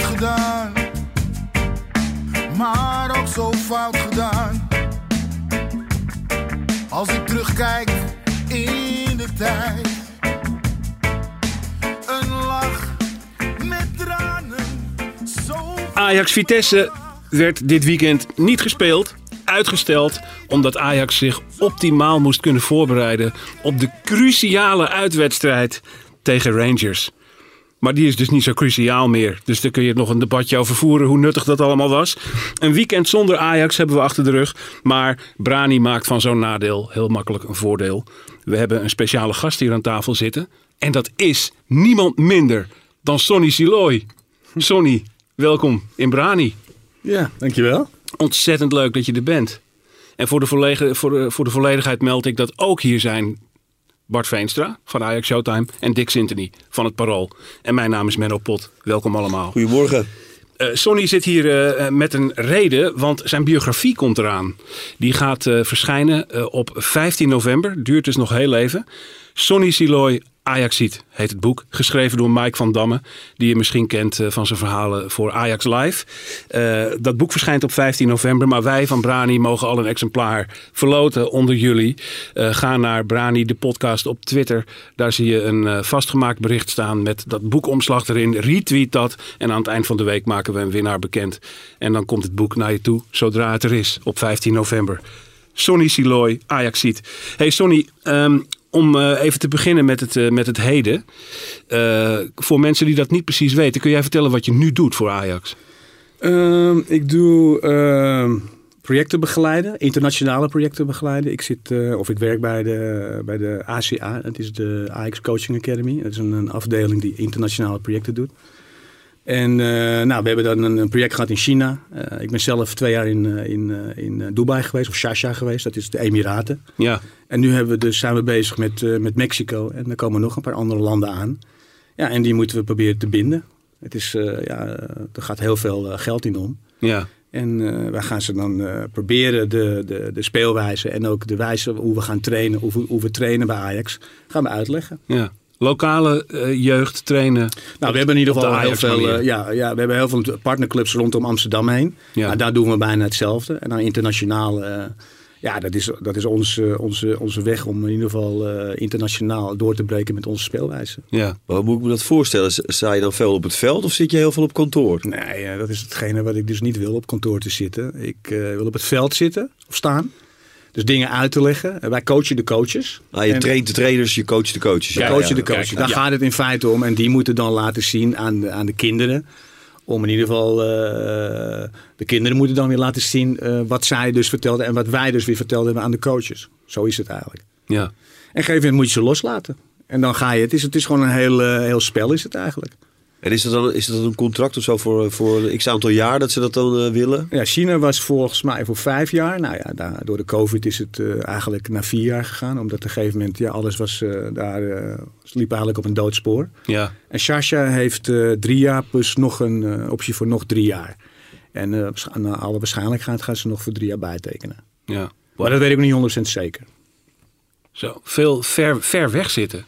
gedaan, maar ook zo fout gedaan. Als ik terugkijk in de tijd, een lach met tranen. Ajax-Vitesse werd dit weekend niet gespeeld, uitgesteld, omdat Ajax zich optimaal moest kunnen voorbereiden op de cruciale uitwedstrijd tegen Rangers. Maar die is dus niet zo cruciaal meer. Dus daar kun je nog een debatje over voeren hoe nuttig dat allemaal was. Een weekend zonder Ajax hebben we achter de rug. Maar Brani maakt van zo'n nadeel heel makkelijk een voordeel. We hebben een speciale gast hier aan tafel zitten. En dat is niemand minder dan Sonny Siloy. Sonny, welkom in Brani. Ja, dankjewel. Ontzettend leuk dat je er bent. En voor de volledigheid meld ik dat ook hier zijn Bart Veenstra van Ajax Showtime en Dick Sintony van het Parool. En mijn naam is Menno Pot. Welkom allemaal. Goedemorgen. Sonny zit hier met een reden, want zijn biografie komt eraan. Die gaat verschijnen op 15 november. Duurt dus nog heel even. Sonny Siloy, Ajaxiet heet het boek. Geschreven door Mike van Damme. Die je misschien kent van zijn verhalen voor Ajax Live. Dat boek verschijnt op 15 november. Maar wij van Brani mogen al een exemplaar verloten onder jullie. Ga naar Brani, de podcast op Twitter. Daar zie je een vastgemaakt bericht staan met dat boekomslag erin. Retweet dat. En aan het eind van de week maken we een winnaar bekend. En dan komt het boek naar je toe zodra het er is op 15 november. Sonny Siloy, Ajaxiet. Hey Sonny, om even te beginnen met het heden. Voor mensen die dat niet precies weten, kun jij vertellen wat je nu doet voor Ajax? Ik doe projecten begeleiden, internationale projecten begeleiden. Ik werk bij de ACA, het is de Ajax Coaching Academy. Dat is een afdeling die internationale projecten doet. En we hebben dan een project gehad in China. Ik ben zelf 2 jaar in Dubai geweest, of Sharjah geweest. Dat is de Emiraten. Ja. En nu zijn we bezig met Mexico. En er komen nog een paar andere landen aan. Ja, en die moeten we proberen te binden. Het is, er gaat heel veel geld in om. Ja. En wij gaan ze dan proberen de speelwijze en ook de wijze hoe we gaan trainen, hoe we trainen bij Ajax, gaan we uitleggen. Ja. Lokale jeugd trainen. Nou, we hebben in ieder geval heel veel. We hebben heel veel partnerclubs rondom Amsterdam heen. Ja. Nou, daar doen we bijna hetzelfde. En dan internationaal. Dat is onze weg om in ieder geval internationaal door te breken met onze speelwijze. Ja. Maar hoe moet ik me dat voorstellen? Sta je dan veel op het veld of zit je heel veel op kantoor? Nee, dat is hetgene wat ik dus niet wil, op kantoor te zitten. Ik wil op het veld zitten of staan. Dus dingen uit te leggen. Wij coachen de coaches. Je traint de trainers, je coacht de coaches. Je coacht de coaches. Daar gaat het in feite om. En die moeten dan laten zien aan de kinderen. Om in ieder geval, de kinderen moeten dan weer laten zien wat zij dus vertelden. En wat wij dus weer vertelden hebben aan de coaches. Zo is het eigenlijk. Ja. En op een gegeven moment moet je ze loslaten. En dan ga je. Het is gewoon een heel spel is het eigenlijk. En is dat een contract of zo voor x aantal jaar dat ze dat dan willen? Ja, China was volgens mij voor 5 jaar. Nou ja, door de COVID is het eigenlijk naar 4 jaar gegaan. Omdat op een gegeven moment, alles was liep eigenlijk op een doodspoor. Ja. En Sharjah heeft 3 jaar plus nog een optie voor nog 3 jaar. En naar alle waarschijnlijkheid gaan ze nog voor 3 jaar bijtekenen. Ja. Maar dat weet ik niet 100% zeker. Zo, veel ver weg zitten.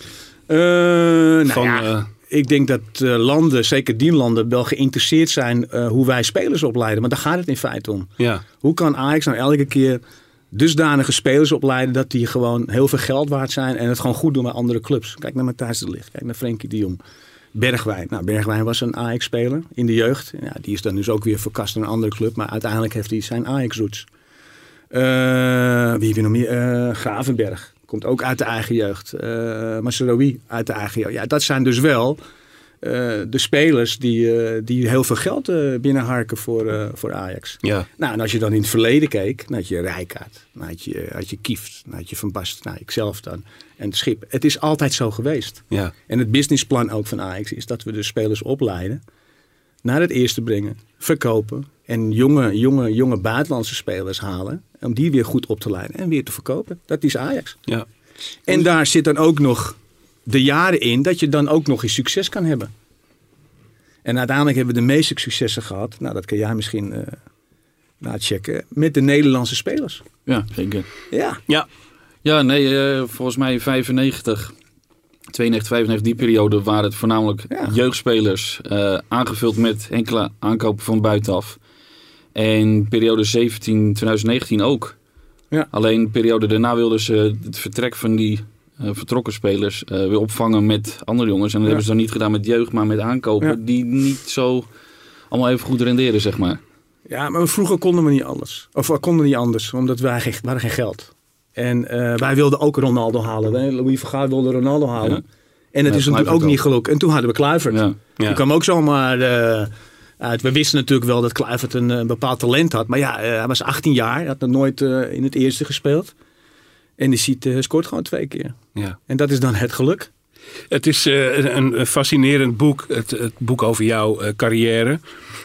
Ik denk dat landen, zeker die landen, wel geïnteresseerd zijn hoe wij spelers opleiden. Maar daar gaat het in feite om. Ja. Hoe kan Ajax nou elke keer dusdanige spelers opleiden dat die gewoon heel veel geld waard zijn en het gewoon goed doen bij andere clubs? Kijk naar Matthijs de Ligt, kijk naar Frenkie de Jong. Bergwijn. Nou, Bergwijn was een Ajax-speler in de jeugd. Ja, die is dan dus ook weer verkast naar een andere club. Maar uiteindelijk heeft hij zijn Ajax-roots. Wie heb je nog meer? Gravenberg. Komt ook uit de eigen jeugd. Masraoui uit de eigen jeugd. Ja, dat zijn dus wel de spelers die heel veel geld binnenharken voor Ajax. Ja. Nou, en als je dan in het verleden keek, dan had je Rijkaard, dan had je Kieft, dan had je Van Basten, nou, ikzelf dan. En het Schip. Het is altijd zo geweest. Ja. En het businessplan ook van Ajax is dat we de spelers opleiden, naar het eerste brengen, verkopen en jonge buitenlandse spelers halen om die weer goed op te leiden en weer te verkopen. Dat is Ajax. Ja. En daar zit dan ook nog de jaren in dat je dan ook nog eens succes kan hebben. En uiteindelijk hebben we de meeste successen gehad. Nou, dat kan jij misschien checken. Met de Nederlandse spelers. Ja, zeker. Ja. Ja, nee, volgens mij 95 92, 95, die periode waren het voornamelijk jeugdspelers. Aangevuld met enkele aankopen van buitenaf. En periode 2019 ook. Ja. Alleen de periode daarna wilden ze het vertrek van die vertrokken spelers weer opvangen met andere jongens. En dat hebben ze dan niet gedaan met jeugd, maar met aankopen die niet zo allemaal even goed renderen, zeg maar. Ja, maar vroeger konden we niet alles. Of we konden niet anders, omdat we hadden geen geld. En wij wilden ook Ronaldo halen. Louis van Gaal wilde Ronaldo halen. Ja. En het is natuurlijk ook niet gelukt. En toen hadden we Kluivert. Ja. Die kwam ook zomaar uit. We wisten natuurlijk wel dat Kluivert een bepaald talent had. Maar hij was 18 jaar. Hij had nog nooit in het eerste gespeeld. En die scoort gewoon 2 keer. Ja. En dat is dan het geluk. Het is een fascinerend boek. Het boek over jouw carrière.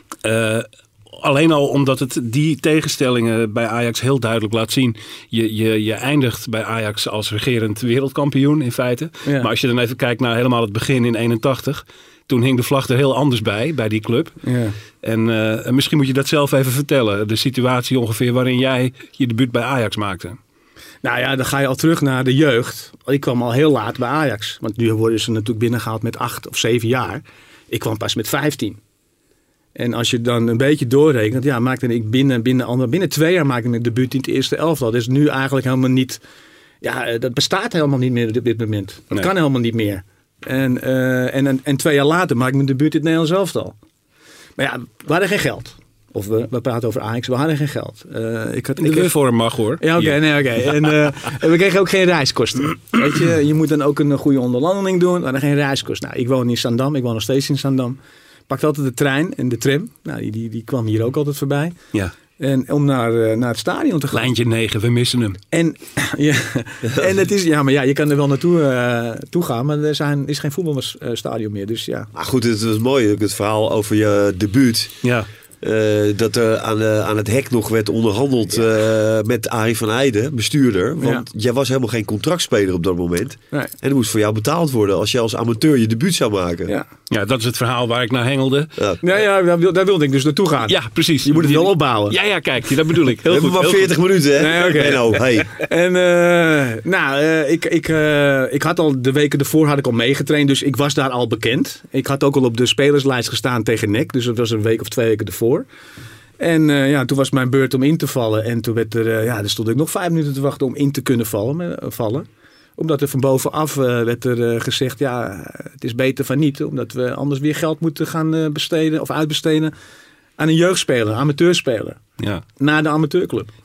Alleen al omdat het die tegenstellingen bij Ajax heel duidelijk laat zien. Je eindigt bij Ajax als regerend wereldkampioen in feite. Ja. Maar als je dan even kijkt naar helemaal het begin in 81. Toen hing de vlag er heel anders bij die club. Ja. En misschien moet je dat zelf even vertellen. De situatie ongeveer waarin jij je debuut bij Ajax maakte. Nou ja, dan ga je al terug naar de jeugd. Ik kwam al heel laat bij Ajax. Want nu worden ze natuurlijk binnengehaald met 8 of 7 jaar. Ik kwam pas met 15. En als je dan een beetje doorrekent, maakte ik binnen 2 jaar maakte ik mijn debuut in het eerste elftal. Dat is nu eigenlijk helemaal niet. Ja, dat bestaat helemaal niet meer op dit moment. Dat kan helemaal niet meer. En 2 jaar later maak ik mijn debuut in het Nederlands elftal. Maar ja, we hadden geen geld. Of we praten over Ajax, we hadden geen geld. Ik voor hem mag hoor. Ja, oké. En we kregen ook geen reiskosten. Weet je moet dan ook een goede onderhandeling doen. We hadden geen reiskosten. Nou, ik woon in Zaandam, ik woon nog steeds in Zaandam. Pakte altijd de trein en de tram. Nou, die kwam hier ook altijd voorbij. Ja. En om naar het stadion te gaan. Lijntje 9, we missen hem. En het is, maar je kan er wel naartoe gaan, maar er is geen voetbalstadion meer. Dus ja. Maar goed, het was mooi, het verhaal over je debuut. Ja. Dat er aan het hek nog werd onderhandeld met Arie van Eijden, bestuurder. Want jij was helemaal geen contractspeler op dat moment. Nee. En er moest voor jou betaald worden als je als amateur je debuut zou maken. Ja, dat is het verhaal waar ik naar hengelde. Ja, daar wilde ik dus naartoe gaan. Ja, precies. Je moet het wel opbouwen. Ja, kijk, dat bedoel ik. Heel we goed, hebben maar 40 minuten, hè? Nee, okay. En ik had al de weken ervoor had ik al meegetraind, dus ik was daar al bekend. Ik had ook al op de spelerslijst gestaan tegen NEC, dus dat was een week of 2 weken ervoor. En toen was mijn beurt om in te vallen. En toen werd er stond ik nog 5 minuten te wachten om in te kunnen vallen. Omdat er van bovenaf werd er gezegd, het is beter van niet. Omdat we anders weer geld moeten gaan besteden of uitbesteden aan een jeugdspeler, amateurspeler. Ja. Naar de amateurclub. 5.450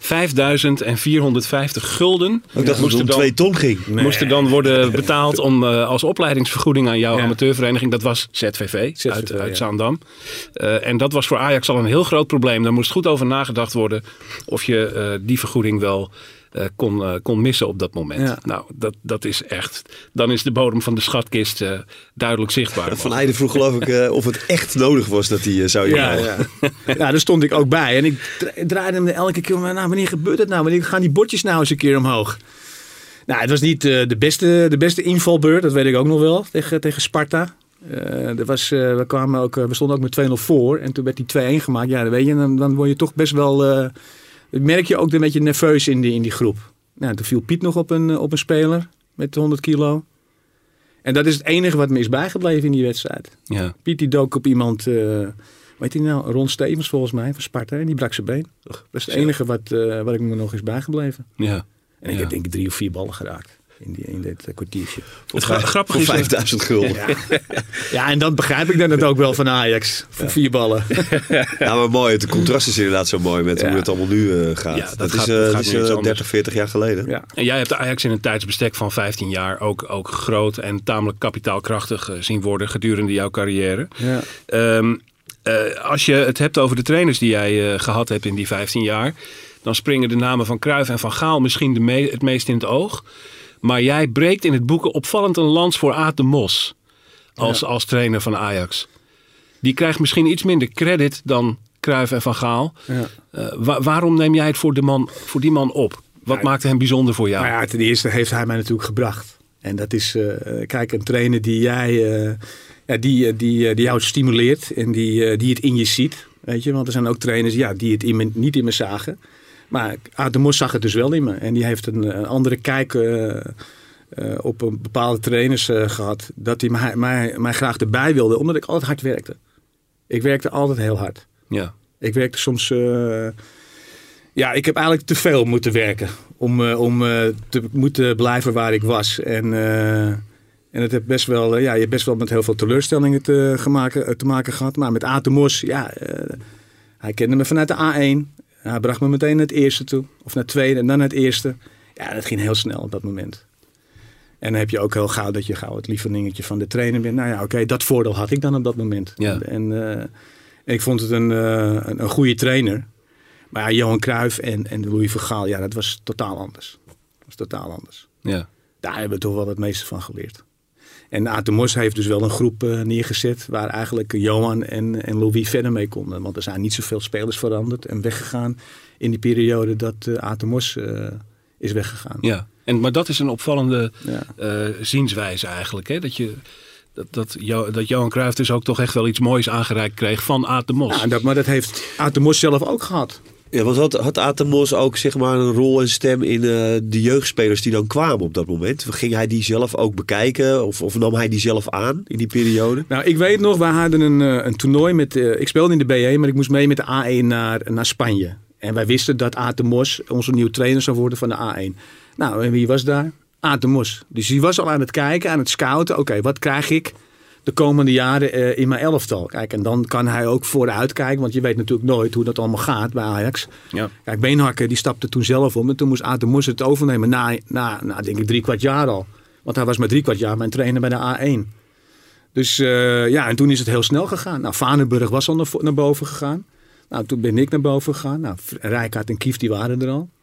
gulden. Ik dacht dat het om 2 ton ging. Moest er dan worden betaald als opleidingsvergoeding aan jouw amateurvereniging. Dat was ZVV uit Zaandam. En dat was voor Ajax al een heel groot probleem. Daar moest goed over nagedacht worden of je die vergoeding wel kon missen op dat moment. Ja. Nou, dat is echt. Dan is de bodem van de schatkist duidelijk zichtbaar. Van Eijden vroeg geloof ik of het echt nodig was dat hij zou krijgen. Ja, daar stond ik ook bij. En ik draaide hem elke keer. Wanneer gebeurt het nou? Wanneer gaan die bordjes nou eens een keer omhoog? Nou, het was niet de beste invalbeurt. Dat weet ik ook nog wel. Tegen Sparta. We stonden ook met 2-0 voor. En toen werd die 2-1 gemaakt. Ja, weet je, dan word je toch best wel. Merk je ook een beetje nerveus in die groep. Nou, toen viel Piet nog op een speler met 100 kilo. En dat is het enige wat me is bijgebleven in die wedstrijd. Ja. Piet die dook op iemand, weet je nou, Ron Stevens volgens mij, van Sparta. En die brak zijn been. Dat is het enige wat ik me nog is bijgebleven. Ja. En ik heb denk ik 3 of 4 ballen geraakt. In dit kwartiertje. Het grappige is voor 5.000 gulden. Ja, en dat begrijp ik dan het ook wel van Ajax. Voor 4 ballen. Ja, maar mooi. Het contrast is inderdaad zo mooi met hoe het allemaal nu gaat. Ja, dat is 30, 40 jaar geleden. Ja. En jij hebt Ajax in een tijdsbestek van 15 jaar ook groot en tamelijk kapitaalkrachtig zien worden gedurende jouw carrière. Ja. Als je het hebt over de trainers die jij gehad hebt in die 15 jaar, dan springen de namen van Cruyff en Van Gaal misschien het meest in het oog. Maar jij breekt in het boek opvallend een lans voor Aad de Mos als trainer van Ajax. Die krijgt misschien iets minder credit dan Cruyff en Van Gaal. Ja. Waarom neem jij het voor die man op? Wat maakte hem bijzonder voor jou? Nou ja, ten eerste heeft hij mij natuurlijk gebracht. En dat is, kijk, een trainer die jou stimuleert en die het in je ziet. Weet je? Want er zijn ook trainers die het niet in me zagen. Maar Aad de Mos zag het dus wel in me. En die heeft een andere kijk op een bepaalde trainers gehad. Dat hij mij graag erbij wilde. Omdat ik altijd hard werkte. Ik werkte altijd heel hard. Ja. Ik werkte soms... ik heb eigenlijk te veel moeten werken. Om te moeten blijven waar ik was. En het heeft best wel... je hebt best wel met heel veel teleurstellingen te maken gehad. Maar met Aad de Mos... hij kende me vanuit de A1. Hij bracht me meteen naar het eerste toe. Of naar het tweede en dan naar het eerste. Ja, dat ging heel snel op dat moment. En dan heb je ook heel gauw dat je gauw het lievelingetje van de trainer bent. Nou ja, oké, dat voordeel had ik dan op dat moment. Ja. En ik vond het een goede trainer. Maar Johan Cruijff en Louis van Gaal, dat was totaal anders. Ja. Daar hebben we toch wel het meeste van geleerd. En Aad de Mos heeft dus wel een groep neergezet waar eigenlijk Johan en Louis verder mee konden. Want er zijn niet zoveel spelers veranderd en weggegaan in die periode dat Aad de Mos is weggegaan. Ja, maar dat is een opvallende zienswijze eigenlijk. Hè? Dat Johan Cruijff dus ook toch echt wel iets moois aangereikt kreeg van Aad de Mos. Ja, maar dat heeft Aad de Mos zelf ook gehad. Ja, want had Aad de Mos ook zeg maar een rol en stem in de jeugdspelers die dan kwamen op dat moment? Ging hij die zelf ook bekijken of nam hij die zelf aan in die periode? Nou, ik weet nog, we hadden een toernooi met... ik speelde in de B1, maar ik moest mee met de A1 naar Spanje. En wij wisten dat Aad de Mos onze nieuwe trainer zou worden van de A1. Nou, en wie was daar? Aad de Mos. Dus die was al aan het kijken, aan het scouten. Oké, wat krijg ik de komende jaren in mijn elftal? Kijk, en dan kan hij ook vooruit kijken. Want je weet natuurlijk nooit hoe dat allemaal gaat bij Ajax. Ja. Kijk, Beenhakker die stapte toen zelf om. En toen moest Aad de Mos het overnemen na denk ik 3/4 jaar al. Want hij was maar 3/4 jaar mijn trainer bij de A1. Dus en toen is het heel snel gegaan. Nou, Vaneburg was al naar boven gegaan. Nou, toen ben ik naar boven gegaan. Nou, Rijkaard en Kieft die waren er al.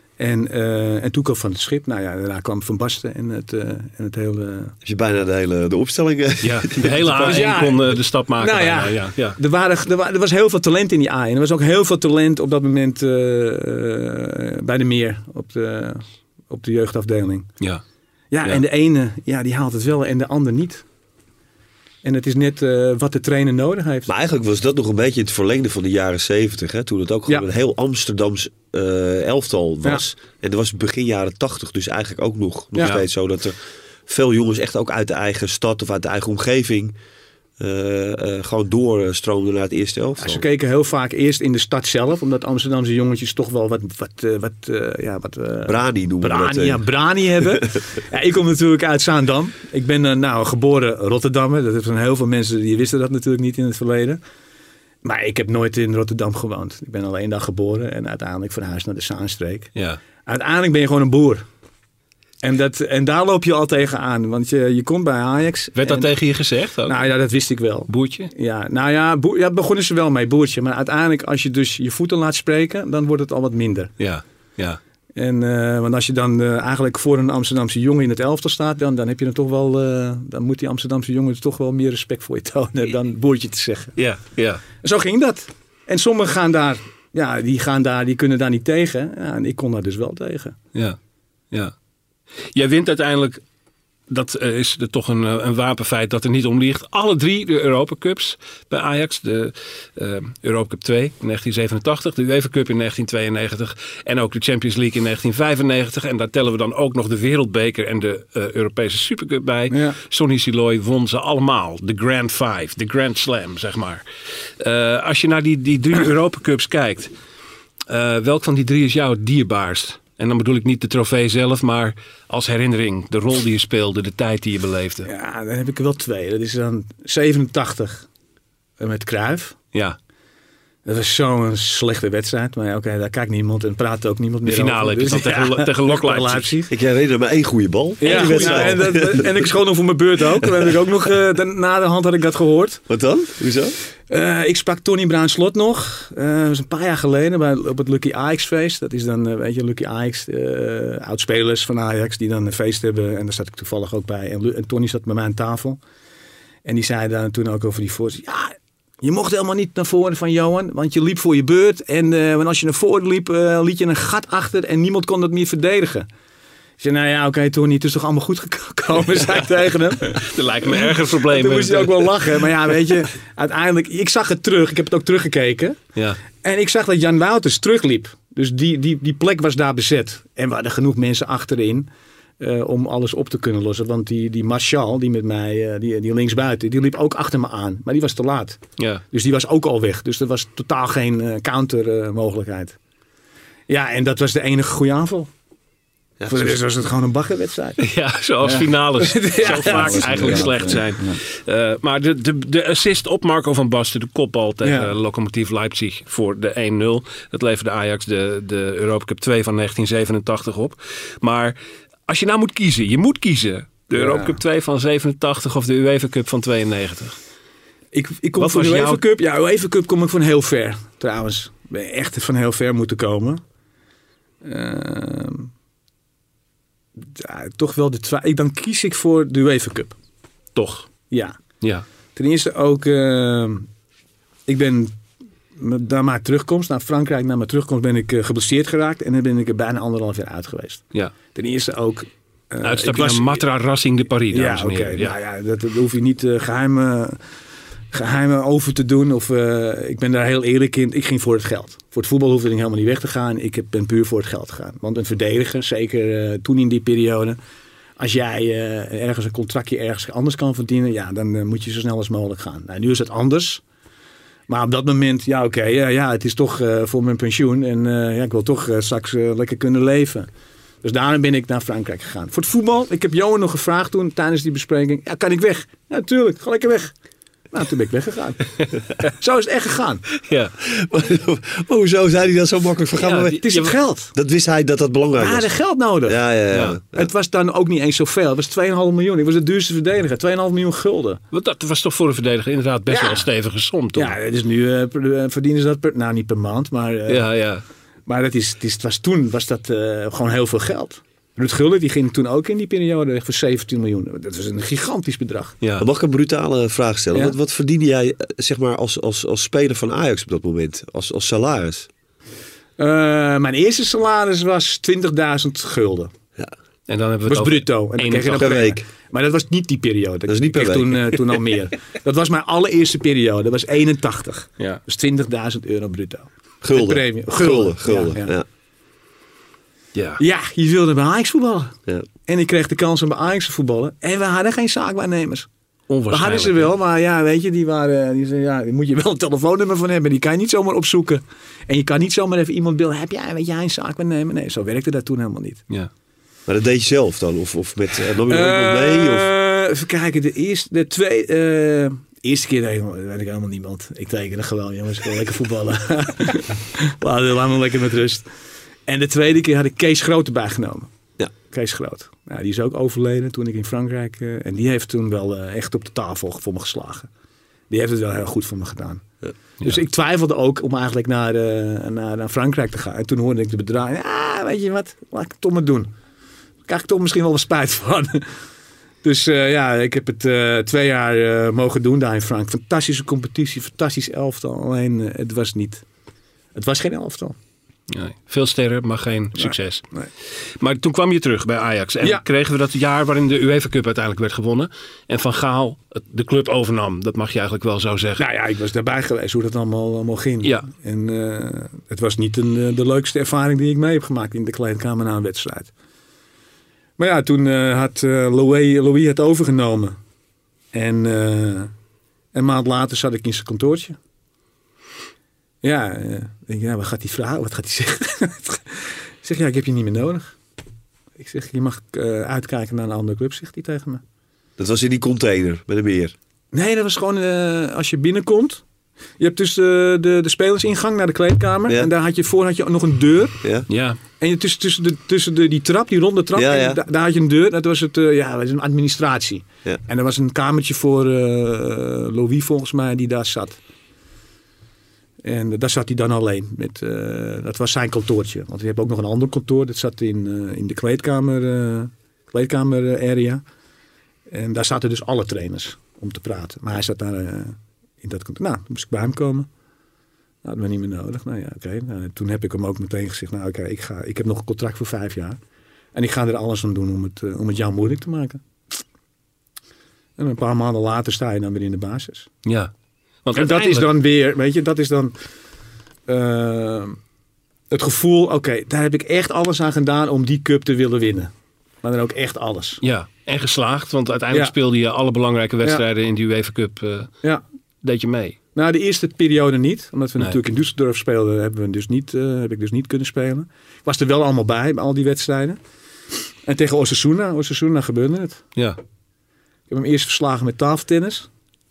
En toen kwam Van het Schip. Nou ja, daarna kwam Van Basten en het hele... Dus je bijna de opstelling... Ja, de hele A1 kon de stap maken. Nou ja. Er was heel veel talent in die A1. Er was ook heel veel talent op dat moment bij de Meer. Op de jeugdafdeling. Ja. Ja, en de ene die haalt het wel en de ander niet. En het is net wat de trainer nodig heeft. Maar eigenlijk was dat nog een beetje het verlengde van de jaren 70. Hè? Toen het ook gewoon een heel Amsterdams elftal was. Ja. En dat was begin jaren 80. Dus eigenlijk ook nog steeds zo dat er veel jongens echt ook uit de eigen stad of uit de eigen omgeving gewoon doorstroomden naar het eerste elftal. Ze keken heel vaak eerst in de stad zelf. Omdat Amsterdamse jongetjes toch wel wat Brani noemen we dat. Ja, Brani hebben. Ja, ik kom natuurlijk uit Zaandam. Ik ben geboren Rotterdammer. Dat zijn heel veel mensen die wisten dat natuurlijk niet in het verleden. Maar ik heb nooit in Rotterdam gewoond. Ik ben alleen daar geboren en uiteindelijk verhuisd naar de Zaanstreek. Ja. Uiteindelijk ben je gewoon een boer. En daar loop je al tegenaan. Want je komt bij Ajax. Werd dat tegen je gezegd ook? Nou ja, dat wist ik wel. Boertje? Ja, nou ja, begonnen ze wel mee, boertje. Maar uiteindelijk, als je dus je voeten laat spreken, dan wordt het al wat minder. Ja. En, want als je dan eigenlijk voor een Amsterdamse jongen in het elftal staat, dan heb je er toch wel, dan moet die Amsterdamse jongen toch wel meer respect voor je tonen dan boertje te zeggen. Ja. En zo ging dat. En sommigen gaan daar, die kunnen daar niet tegen. Ja, en ik kon daar dus wel tegen. Ja. Jij wint uiteindelijk, dat is toch een wapenfeit dat er niet om ligt. Alle 3 de Europa Cups bij Ajax. De Europa Cup 2 in 1987, de UEFA Cup in 1992 en ook de Champions League in 1995. En daar tellen we dan ook nog de Wereldbeker en de Europese Supercup bij. Ja. Sonny Siloy won ze allemaal. De Grand Five, de Grand Slam, zeg maar. Als je naar die 3 Europa Cups kijkt, welk van die 3 is jou het dierbaarst? En dan bedoel ik niet de trofee zelf, maar als herinnering. De rol die je speelde, de tijd die je beleefde. Ja, dan heb ik er wel 2. Dat is dan 87 met Cruijff. Ja. Dat was zo'n slechte wedstrijd. Maar oké, daar kijkt niemand en praat ook niemand meer over. De finale heb je dan tegen Lok Leipzig. Ik herinner me 1 goede bal. Ja, en ik schoot nog voor mijn beurt ook. Dan heb ik ook nog, na de hand had ik dat gehoord. Wat dan? Hoezo? Ik sprak Tony Bruin-Slot nog. Dat was een paar jaar geleden op het Lucky Ajax feest. Dat is dan, Lucky Ajax, oudspelers van Ajax die dan een feest hebben. En daar zat ik toevallig ook bij. En Tony zat bij mij aan tafel. En die zei daar toen ook over die voorzet. Ja, je mocht helemaal niet naar voren van Johan, want je liep voor je beurt. En als je naar voren liep, liet je een gat achter en niemand kon dat meer verdedigen. Ik zei, nou ja, oké, Tony, het is toch allemaal goed gekomen, zei ik tegen hem. Dat lijkt me erg een probleem. Toen moest hij ook wel lachen. Maar ja, weet je, uiteindelijk, ik zag het terug. Ik heb het ook teruggekeken. Ja. En ik zag dat Jan Wouters terugliep. Dus die plek was daar bezet. En we hadden genoeg mensen achterin. om alles op te kunnen lossen. Want die Martial, die met mij, die linksbuiten, die liep ook achter me aan. Maar die was te laat. Ja. Dus die was ook al weg. Dus er was totaal geen counter mogelijkheid. Ja, en dat was de enige goede aanval. Ja, voor de rest was het gewoon een baggerwedstrijd. Ja, zoals finales zo vaak eigenlijk slecht zijn. Ja. Maar de assist op Marco van Basten, de kopbal tegen Lokomotiv Leipzig voor de 1-0. Dat leverde Ajax de Europa Cup 2 van 1987 op. Maar als je nou moet kiezen, je moet kiezen. De Europa Cup 2 van 87 of de UEFA Cup van 92. Ik kom van de UEFA Cup. Ja, UEFA Cup kom ik van heel ver. Trouwens, ben je echt van heel ver moeten komen. Toch wel dan kies ik voor de UEFA Cup. Toch? Ja. Ten eerste ook, ik ben naar mijn terugkomst, naar Frankrijk, naar mijn terugkomst ben ik geblesseerd geraakt. En dan ben ik er bijna 1,5 jaar uit geweest. Ja. Ten eerste ook... Uitstapje naar Matra Racing de Paris. Ja, oké. Nou ja, dat hoef je niet geheimen over te doen. Of ik ben daar heel eerlijk in. Ik ging voor het geld. Voor het voetbal hoefde ik helemaal niet weg te gaan. Ik ben puur voor het geld gegaan. Want een verdediger, zeker toen in die periode... Als jij ergens een contractje ergens anders kan verdienen... Ja, dan moet je zo snel als mogelijk gaan. Nou, nu is het anders. Maar op dat moment, het is toch voor mijn pensioen. En ik wil toch straks lekker kunnen leven. Dus daarom ben ik naar Frankrijk gegaan. Voor het voetbal, ik heb Johan nog gevraagd toen tijdens die bespreking. Ja, kan ik weg? Ja, natuurlijk. Ga lekker weg. Nou, toen ben ik weggegaan. Zo is het echt gegaan. Ja. Maar hoezo zei hij dat zo makkelijk vergaan? Het is het geld. Dat wist hij dat belangrijk was. Hij had geld nodig. Ja. Het was dan ook niet eens zoveel. Het was 2,5 miljoen. Ik was de duurste verdediger. 2,5 miljoen gulden. Dat was toch voor een verdediger inderdaad best wel een stevige som, toch? Ja, dus nu verdienen ze dat niet per maand. Maar, maar toen was dat gewoon heel veel geld. Ruud Gullit die ging toen ook in die periode weg voor 17 miljoen. Dat was een gigantisch bedrag. Ja. Mag ik een brutale vraag stellen? Ja. Wat verdiende jij zeg maar als speler van Ajax op dat moment? Als salaris? Mijn eerste salaris was 20.000 gulden. Ja. En dan hebben we het was bruto. En dan kreeg je per week. Maar dat was niet die periode. Dat is niet per week. Toen al meer. Dat was mijn allereerste periode. Dat was 81. Ja. Dus €20.000 bruto. Gulden. Gulden. Ja, je wilde bij Ajax voetballen. Ja. En ik kreeg de kans om bij Ajax te voetballen. En we hadden geen zaakwaarnemers. We hadden ze wel, maar weet je, die moet je wel een telefoonnummer van hebben. Die kan je niet zomaar opzoeken. En je kan niet zomaar even iemand bellen. Heb jij een zaakwaarnemer? Nee, zo werkte dat toen helemaal niet. Ja. Maar dat deed je zelf dan? Of met nam je er iemand mee? Of? Even kijken, eerste keer weet ik helemaal niemand. Ik tekende gewoon, jongens, ik wil lekker voetballen. Laat me lekker met rust. En de tweede keer had ik Kees Groot erbij genomen. Ja. Kees Groot. Nou, die is ook overleden toen ik in Frankrijk... en die heeft toen wel echt op de tafel voor me geslagen. Die heeft het wel heel goed voor me gedaan. Ja. Dus ik twijfelde ook om eigenlijk naar Frankrijk te gaan. En toen hoorde ik de bedragen. Weet je wat? Laat ik het toch maar doen. Daar krijg ik toch misschien wel wat spijt van. Dus ik heb het 2 jaar mogen doen daar in Frankrijk. Fantastische competitie, fantastisch elftal. Alleen het was geen elftal. Nee, veel sterren, maar geen succes. Nee. Maar toen kwam je terug bij Ajax. En kregen we dat jaar waarin de UEFA Cup uiteindelijk werd gewonnen. En Van Gaal de club overnam. Dat mag je eigenlijk wel zo zeggen. Nou ja, ik was daarbij geweest hoe dat allemaal ging. Ja. En het was niet de leukste ervaring die ik mee heb gemaakt in de kleedkamer na een wedstrijd. Maar ja, toen had Louis het overgenomen. En een maand later zat ik in zijn kantoortje. Ja, wat gaat die vrouw? Wat gaat die zeggen? Ik zeg, ik heb je niet meer nodig. Ik zeg, je mag uitkijken naar een andere club, zegt hij tegen me. Dat was in die container met een meer? Nee, dat was gewoon als je binnenkomt. Je hebt dus de spelersingang naar de kleedkamer. Ja. En daar had je nog een deur. Ja. En tussen die trap, die ronde trap, daar had je een deur. Dat was dat was een administratie. Ja. En er was een kamertje voor Louis volgens mij die daar zat. En daar zat hij dan alleen. Dat was zijn kantoortje. Want je hebt ook nog een ander kantoor. Dat zat in de kleedkamer area. En daar zaten dus alle trainers om te praten. Maar hij zat daar in dat kantoor. Nou, toen moest ik bij hem komen. Nou, dat was niet meer nodig. Nou ja, oké. Nou, toen heb ik hem ook meteen gezegd. Nou oké, ik heb nog een contract voor 5 jaar. En ik ga er alles aan doen om het jou moeilijk te maken. En een paar maanden later sta je dan weer in de basis. Ja. Want en dat is dan weer, weet je, dat is dan het gevoel, oké, daar heb ik echt alles aan gedaan om die cup te willen winnen. Maar dan ook echt alles. Ja, en geslaagd. Want uiteindelijk speelde je alle belangrijke wedstrijden in de UEFA Cup. Deed je mee? Nou, de eerste periode niet. Omdat we natuurlijk in Düsseldorf speelden, heb ik dus niet kunnen spelen. Ik was er wel allemaal bij al die wedstrijden. En tegen Osasuna gebeurde het. Ja. Ik heb hem eerst verslagen met tafeltennis.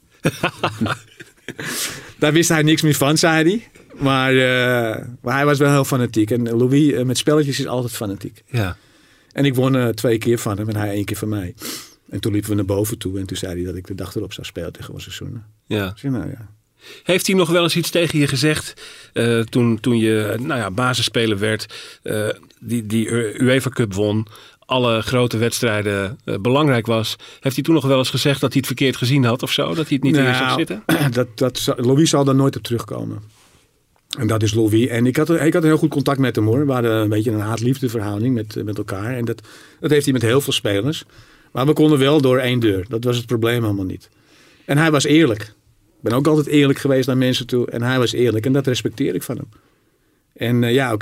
Daar wist hij niks meer van, zei hij. Maar hij was wel heel fanatiek. En Louis met spelletjes is altijd fanatiek. Ja. En ik won 2 keer van hem en hij 1 keer van mij. En toen liepen we naar boven toe. En toen zei hij dat ik de dag erop zou spelen tegen Osasuna. Ja. Dus nou ja. Heeft hij nog wel eens iets tegen je gezegd toen je basisspeler werd, die UEFA Cup won, alle grote wedstrijden belangrijk was? Heeft hij toen nog wel eens gezegd dat hij het verkeerd gezien had of zo? Dat hij het niet in zag zitten? Louis zal daar nooit op terugkomen. En dat is Louis. En ik had een heel goed contact met hem hoor. We hadden een beetje een haat-liefde verhouding met elkaar. En dat heeft hij met heel veel spelers. Maar we konden wel door 1 deur. Dat was het probleem helemaal niet. En hij was eerlijk. Ik ben ook altijd eerlijk geweest naar mensen toe. En hij was eerlijk. En dat respecteer ik van hem. En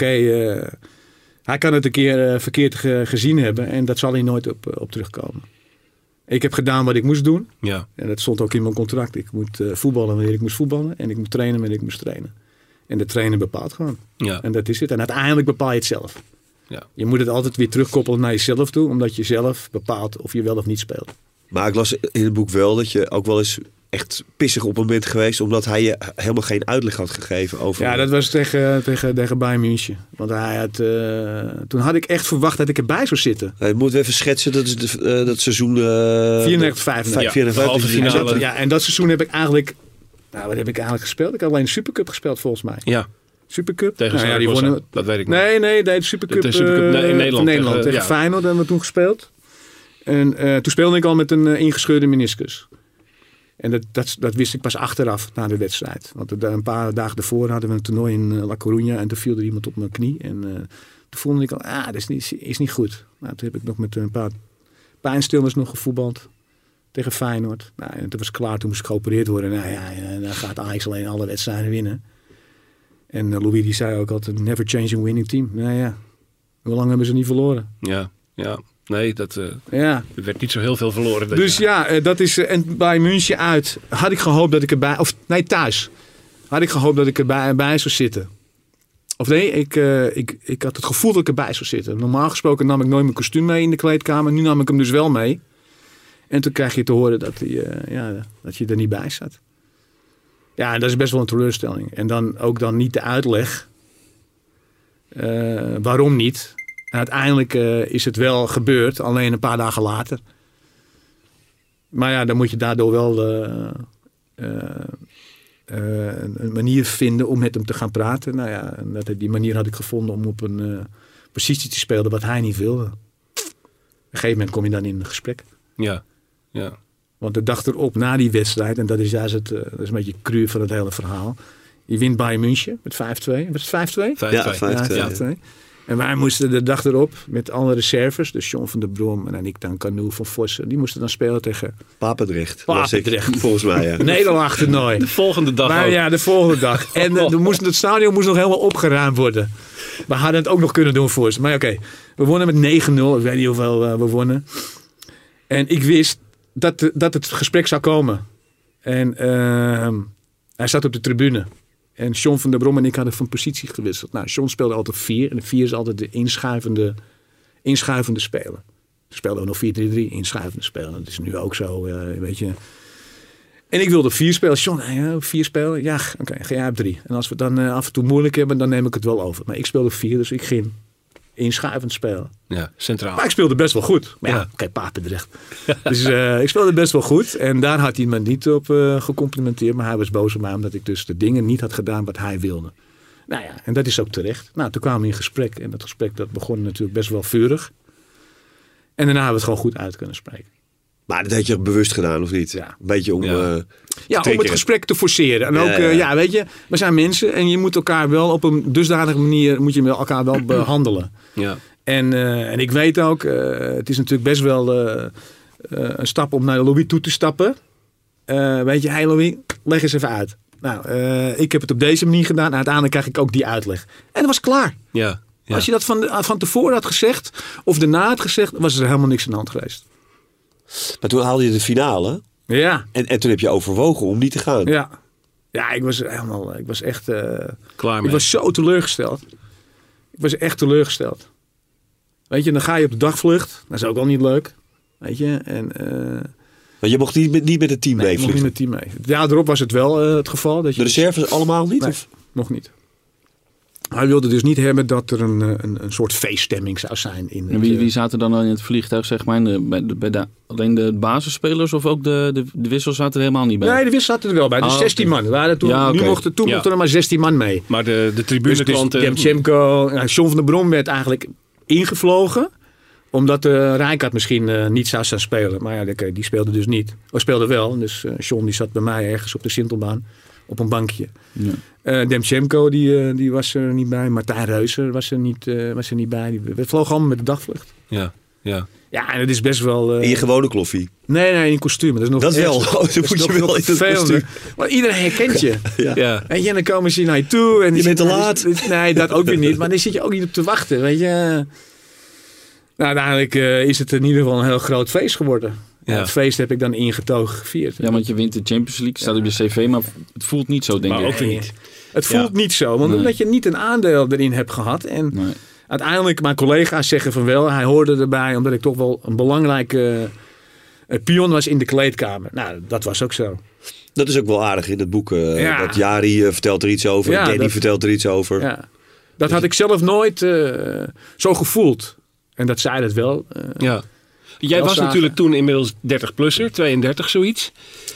hij kan het een keer verkeerd gezien hebben. En dat zal hij nooit op terugkomen. Ik heb gedaan wat ik moest doen. Ja. En dat stond ook in mijn contract. Ik moet voetballen wanneer ik moest voetballen. En ik moet trainen wanneer ik moest trainen. En de trainer bepaalt gewoon. Ja. En dat is het. En uiteindelijk bepaal je het zelf. Ja. Je moet het altijd weer terugkoppelen naar jezelf toe. Omdat je zelf bepaalt of je wel of niet speelt. Maar ik las in het boek wel dat je ook wel eens echt pissig op hem bent geweest. Omdat hij je helemaal geen uitleg had gegeven over... Ja, dat was tegen Bayern München. Want hij had, toen had ik echt verwacht dat ik erbij zou zitten. Je moet even schetsen. Dat is dat seizoen... 94, 95. Halve finale. Ja, en dat seizoen heb ik eigenlijk... Nou, wat heb ik eigenlijk gespeeld? Ik had alleen de Supercup gespeeld volgens mij. Ja. Supercup? Tegen die wonnen. Dat weet ik nog. Nee, de Supercup, de Supercup in Nederland. Tegen Feyenoord hebben we toen gespeeld. En toen speelde ik al met een ingescheurde meniscus. En dat wist ik pas achteraf na de wedstrijd. Want een paar dagen daarvoor hadden we een toernooi in La Coruña. En toen viel er iemand op mijn knie. En toen voelde ik al, dat is niet goed. Nou, toen heb ik nog met een paar pijnstillers nog gevoetbald. Tegen Feyenoord. Nou, en toen was het klaar. Toen moest ik geopereerd worden. Nou ja, dan gaat Ajax alleen alle wedstrijden winnen. En Louis die zei ook altijd, never change a winning team. Nou ja, hoe lang hebben ze niet verloren? Ja. Nee, er werd niet zo heel veel verloren. Dus dat is... En bij München uit had ik gehoopt dat ik erbij... Of nee, thuis. Had ik gehoopt dat ik erbij zou zitten. Of nee, ik had het gevoel dat ik erbij zou zitten. Normaal gesproken nam ik nooit mijn kostuum mee in de kleedkamer. Nu nam ik hem dus wel mee. En toen krijg je te horen dat je er niet bij zat. Ja, en dat is best wel een teleurstelling. En dan ook niet de uitleg. Waarom niet? En uiteindelijk is het wel gebeurd, alleen een paar dagen later. Maar ja, dan moet je daardoor wel een manier vinden om met hem te gaan praten. Nou ja, die manier had ik gevonden om op een positie te spelen wat hij niet wilde. Op een gegeven moment kom je dan in een gesprek. Ja. Want de dag erop na die wedstrijd, en dat is juist dat is een beetje cru van het hele verhaal. Je wint Bayern München met 5-2. Was het 5-2? 5-2. 5-2. En wij moesten de dag erop met alle reserves, dus John van der Brom en Anik Canoe van Vossen, die moesten dan spelen tegen Papendrecht. Volgens mij, ja. Nederland toernooi. De volgende dag maar, ook. Ja, de volgende dag. En het stadion moest nog helemaal opgeruimd worden. We hadden het ook nog kunnen doen voor ze. Maar oké, we wonnen met 9-0. Ik weet niet hoeveel we wonnen. En ik wist dat het gesprek zou komen. En hij zat op de tribune. En John van der Brom en ik hadden van positie gewisseld. Nou, John speelde altijd 4. En de 4 is altijd de inschuivende speler. Ze speelden ook nog 4-3-3, inschuivende speler. Dat is nu ook zo, weet je. En ik wilde 4 spelen. John, 4 spelen? Ja, oké, ga jij op 3. En als we het dan af en toe moeilijk hebben, dan neem ik het wel over. Maar ik speelde 4, dus ik ging inschuivend spelen. Ja, centraal. Maar ik speelde best wel goed. Maar ja, kijk, Papendrecht. Dus ik speelde best wel goed. En daar had hij me niet op gecomplimenteerd. Maar hij was boos op mij omdat ik dus de dingen niet had gedaan wat hij wilde. Nou ja, en dat is ook terecht. Nou, toen kwamen we in gesprek. En dat gesprek dat begon natuurlijk best wel vurig. En daarna hebben we het gewoon goed uit kunnen spreken. Maar dat had je bewust gedaan, of niet? Ja. Een beetje om... om het gesprek te forceren. En ook, weet je, we zijn mensen en je moet elkaar wel op een dusdanige manier, moet je elkaar wel behandelen. Ja. En ik weet ook, het is natuurlijk best wel een stap om naar Louis toe te stappen. Weet je, hey Louis, leg eens even uit. Nou, ik heb het op deze manier gedaan en uiteindelijk krijg ik ook die uitleg. En dat was klaar. Ja. Ja. Als je dat van tevoren had gezegd, of daarna had gezegd, was er helemaal niks aan de hand geweest. Maar toen haalde je de finale. Ja. En toen heb je overwogen om niet te gaan. Ja. Ja, ik was echt... klaar mee. Ik was zo teleurgesteld. Ik was echt teleurgesteld. Weet je, dan ga je op de dagvlucht. Dat is ook wel niet leuk. Weet je, en... Maar je mocht niet met het team mee vliegen? Nee, ik mocht niet met het team mee. Ja, erop was het wel het geval. Dat je de reserves allemaal niet? Nee, of? nog niet. Hij wilde dus niet hebben dat er een soort feeststemming zou zijn. En wie zaten dan in het vliegtuig, zeg maar? Alleen de basisspelers of ook de wissels zaten er helemaal niet bij? Nee, de wissels zaten er wel bij. Dus 16 man. Waren toen, ja, okay. Mochten er maar 16 man mee. Maar de tribuneklanten... Dus Demchenko, John van der Brom werd eigenlijk ingevlogen. Omdat Rijkaard misschien niet zou spelen. Maar ja, die speelde dus niet. Of speelde wel. Dus John die zat bij mij ergens op de Sintelbaan. Op een bankje. Ja. Demchenko die was er niet bij. Martijn Reuser was er niet bij. We vlogen allemaal met de dagvlucht. Ja. Ja, en het is best wel... in je gewone kloffie? Nee, in kostuum. Dat is nog dat wel. Dat moet je wel in het kostuum. Want iedereen herkent je. Ja. Weet je, en dan komen ze naar je toe. En je bent te laat. Nee, dat ook weer niet. Maar dan zit je ook niet op te wachten. Weet je. Nou, uiteindelijk is het in ieder geval een heel groot feest geworden. Ja. Het feest heb ik dan ingetogen gevierd. Ja, want je wint de Champions League, staat op je cv, maar het voelt niet zo, denk ik. Maar ook weer niet. Het voelt niet zo, want omdat je niet een aandeel erin hebt gehad. En uiteindelijk, mijn collega's zeggen van wel, hij hoorde erbij, omdat ik toch wel een belangrijke pion was in de kleedkamer. Nou, dat was ook zo. Dat is ook wel aardig in het boek. Dat Jari vertelt er iets over, Danny vertelt er iets over. Ja. Dat had ik zelf nooit zo gevoeld. En dat zei het wel. Ja. Jij was natuurlijk toen inmiddels 30-plusser, 32 zoiets.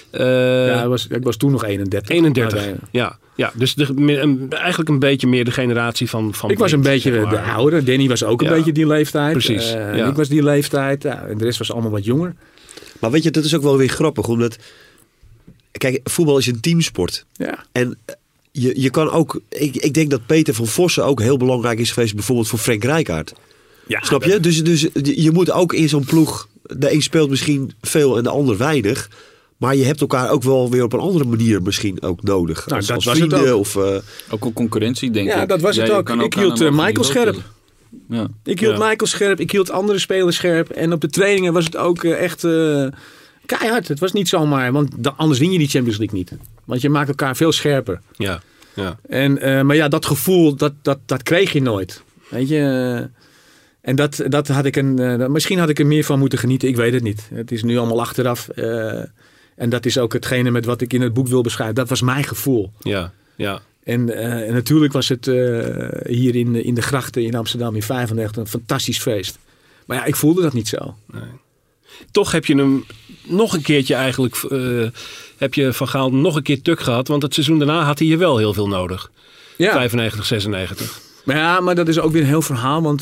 Ik was toen nog 31. 31, ja. Dus eigenlijk een beetje meer de generatie van ik was een beetje de oude. Danny was ook een beetje die leeftijd. Precies. Ik was die leeftijd. En de rest was allemaal wat jonger. Maar weet je, dat is ook wel weer grappig. Omdat, kijk, voetbal is een teamsport. Ja. En je kan ook... Ik denk dat Peter van Vossen ook heel belangrijk is geweest. Bijvoorbeeld voor Frank Rijkaard. Ja, snap je? Dus je moet ook in zo'n ploeg... De een speelt misschien veel en de ander weinig. Maar je hebt elkaar ook wel weer op een andere manier misschien ook nodig. Nou, als vrienden ook. Of... Ook al concurrentie, denk ik. Ja, dat was het ook. Ik hield Michael scherp. Ja. Ik hield Michael scherp. Ik hield andere spelers scherp. En op de trainingen was het ook echt keihard. Het was niet zomaar. Want anders win je die Champions League niet. Want je maakt elkaar veel scherper. Ja. Maar ja, dat gevoel, dat kreeg je nooit. Weet je... En dat had ik misschien had ik er meer van moeten genieten. Ik weet het niet. Het is nu allemaal achteraf. En dat is ook hetgene met wat ik in het boek wil beschrijven. Dat was mijn gevoel. Ja. En natuurlijk was het hier in de grachten in Amsterdam in 1995 een fantastisch feest. Maar ja, ik voelde dat niet zo. Nee. Toch heb je hem nog een keertje eigenlijk... heb je Van Gaal nog een keer tuk gehad. Want het seizoen daarna had hij je wel heel veel nodig. Ja. 95, 96. Maar dat is ook weer een heel verhaal. Want...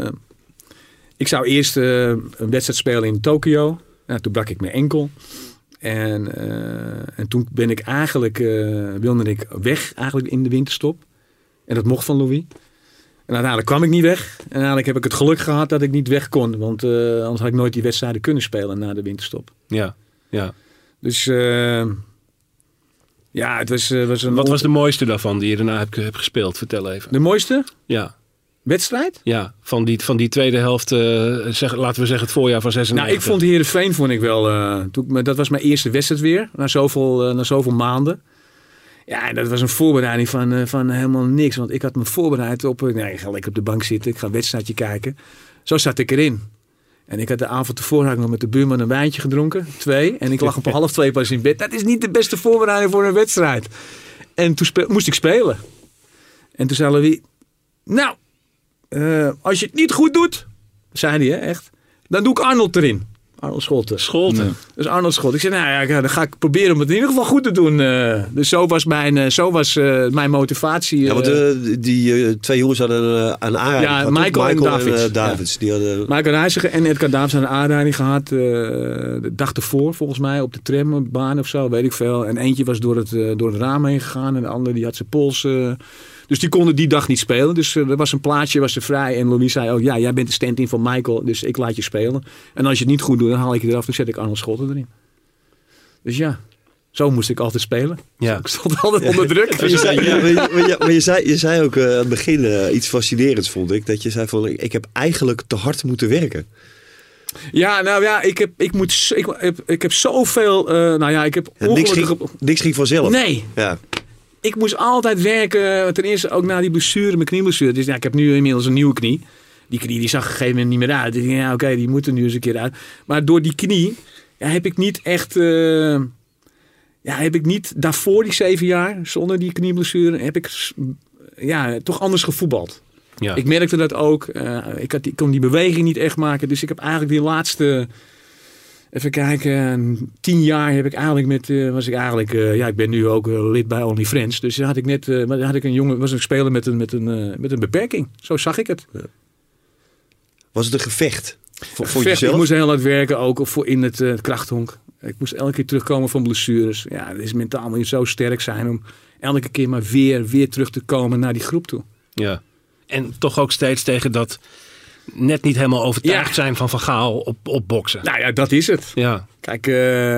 ik zou eerst een wedstrijd spelen in Tokio. Nou, toen brak ik mijn enkel. En toen ben ik eigenlijk, wilde ik weg eigenlijk in de winterstop. En dat mocht van Louis. En uiteindelijk kwam ik niet weg. En uiteindelijk heb ik het geluk gehad dat ik niet weg kon. Want anders had ik nooit die wedstrijden kunnen spelen na de winterstop. Ja. Dus het was een... Wat was de mooiste daarvan die je daarna hebt gespeeld? Vertel even. De mooiste? Ja. Wedstrijd? Ja, van die tweede helft, laten we zeggen het voorjaar van 96. Nou, ik vond Heerenveen wel, dat was mijn eerste wedstrijd weer, na zoveel maanden. Ja, en dat was een voorbereiding van helemaal niks, want ik had me voorbereid op, ik ga lekker op de bank zitten, ik ga een wedstrijdje kijken. Zo zat ik erin. En ik had de avond tevoren nog met de buurman een wijntje gedronken, 2, en ik lag om 1:30 pas in bed. Dat is niet de beste voorbereiding voor een wedstrijd. En toen moest ik spelen. En toen zei Louis, nou... als je het niet goed doet, zei hij echt, dan doe ik Arnold erin. Arnold Scholten. Ja. Dus Arnold Scholten. Ik zei, dan ga ik proberen om het in ieder geval goed te doen. Dus zo was mijn motivatie. Ja, want die twee jongens hadden een aanrijding gehad. Michael en Davids. Ja. Michael Reiziger en Edgar Davids hadden een aanrijding gehad. De dag ervoor, volgens mij, op de trambaan of zo, weet ik veel. En eentje was door het raam heen gegaan. En de andere die had zijn pols... Dus die konden die dag niet spelen. Dus er was een plaatsje, was er vrij. En Louis zei ook, ja, jij bent de stand-in van Michael. Dus ik laat je spelen. En als je het niet goed doet, dan haal ik je eraf. Dan zet ik Arnold Scholten erin. Dus ja. Zo moest ik altijd spelen. Ja. Ik stond altijd onder druk. Maar je zei ook aan het begin iets fascinerends, vond ik. Dat je zei van, ik heb eigenlijk te hard moeten werken. Ja, nou ja, ik heb zoveel... ik heb niks ging vanzelf. Nee. Ja. Ik moest altijd werken. Ten eerste ook na die blessure, mijn knieblessure. Dus ik heb nu inmiddels een nieuwe knie. Die knie die zag op een gegeven moment niet meer uit. Dus ik dacht, oké, die moet er nu eens een keer uit. Maar door die knie heb ik niet echt... heb ik niet daarvoor die 7 jaar, zonder die knieblessure, heb ik toch anders gevoetbald. Ja. Ik merkte dat ook. Ik kon die beweging niet echt maken. Dus ik heb eigenlijk die laatste... Even kijken, 10 jaar heb ik eigenlijk ik ben nu ook lid bij Only Friends. Dus had ik net, had ik een speler met een beperking. Zo zag ik het. Ja. Was het een gevecht? Voor jezelf? Ik moest heel hard werken, ook in het krachthonk. Ik moest elke keer terugkomen van blessures. Ja, het is mentaal moet je zo sterk zijn om elke keer maar weer terug te komen naar die groep toe. Ja, en toch ook steeds tegen dat... net niet helemaal overtuigd zijn van Gaal op boksen. Nou ja, dat is het. Ja. Kijk,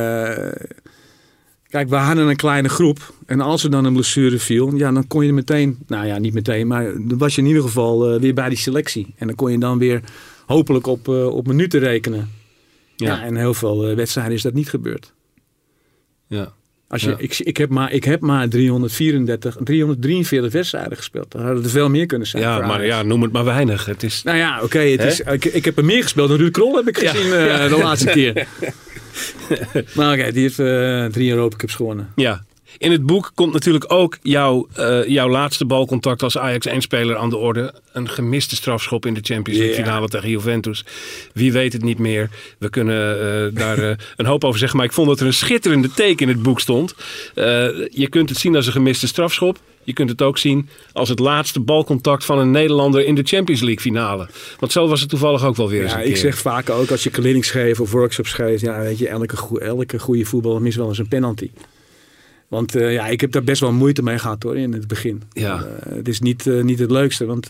we hadden een kleine groep. En als er dan een blessure viel, dan kon je meteen... Nou ja, niet meteen, maar dan was je in ieder geval weer bij die selectie. En dan kon je dan weer hopelijk op minuten rekenen. Ja, en heel veel wedstrijden is dat niet gebeurd. Ja. Ik heb maar 343 wedstrijden gespeeld. Dan hadden er veel meer kunnen zijn. Ja, maar noem het maar weinig. Het is... Nou ja, oké. Ik heb er meer gespeeld dan Ruud Krol heb ik gezien de laatste keer. Maar oké, die heeft 3 Europa Cups gewonnen. Ja. In het boek komt natuurlijk ook jouw laatste balcontact als Ajax 1-speler aan de orde. Een gemiste strafschop in de Champions League finale tegen Juventus. Wie weet het niet meer. We kunnen daar een hoop over zeggen. Maar ik vond dat er een schitterende take in het boek stond. Je kunt het zien als een gemiste strafschop. Je kunt het ook zien als het laatste balcontact van een Nederlander in de Champions League finale. Want zo was het toevallig ook wel weer eens een keer. Ik zeg vaak ook als je clinics geeft of workshops geeft. Ja, weet je, elke goede voetballer mist wel eens een penalty. Want ik heb daar best wel moeite mee gehad hoor, in het begin. Ja. Het is niet het leukste, want